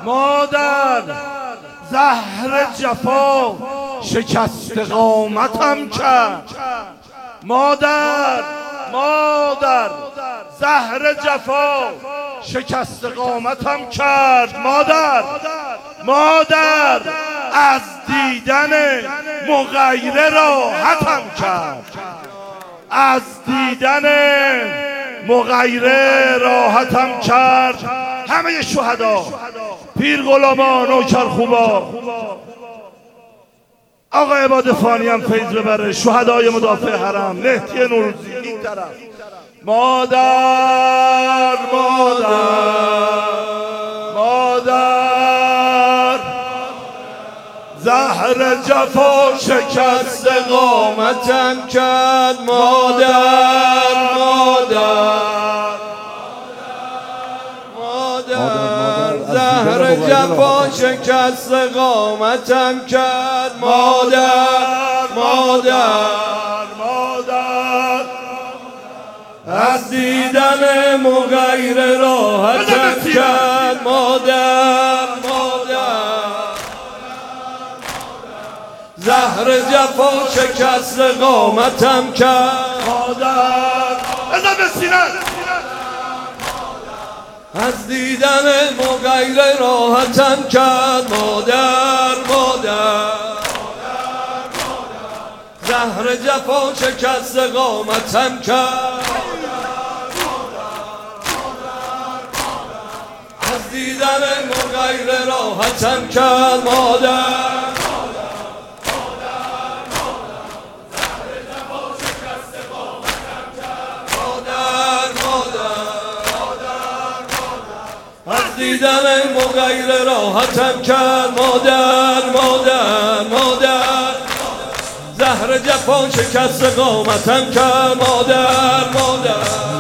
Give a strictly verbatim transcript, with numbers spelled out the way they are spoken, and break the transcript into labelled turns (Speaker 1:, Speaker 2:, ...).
Speaker 1: مادر زهر جفا شکست قامتم کرد. مادر مادر زهر جفا شکست قامتم کرد. مادر مادر از دیدن مغیره راحتم کرد. از دیدن مغیره راحتم کرد. همه شهدا، پیر غلامان، نوکر خوبا، آقا عباد فانی هم فیض ببره، شهدای مدافع حرم، مهدی نوروزی این طرف. مادر مادر مادر زهر جفا شکست قامتم کرد. مادر مادر مادر زهر جفا شکست قامتم کرد. مادر مادر مادر از دیدن مغیره راحتم کرد. مادر مادر زهر جفا شکست قامتم کرد. مادر ازم بسینه از دیدن مغیره راحتم کرد. مادر مادر زهر جفا شکست قامتم کرد. از دیدن مغیره راحتم کرد. مادر دیدن مغیره راحتم کرد. مادر مادر مادر زهر جفا شکست قامتم کرد. مادر مادر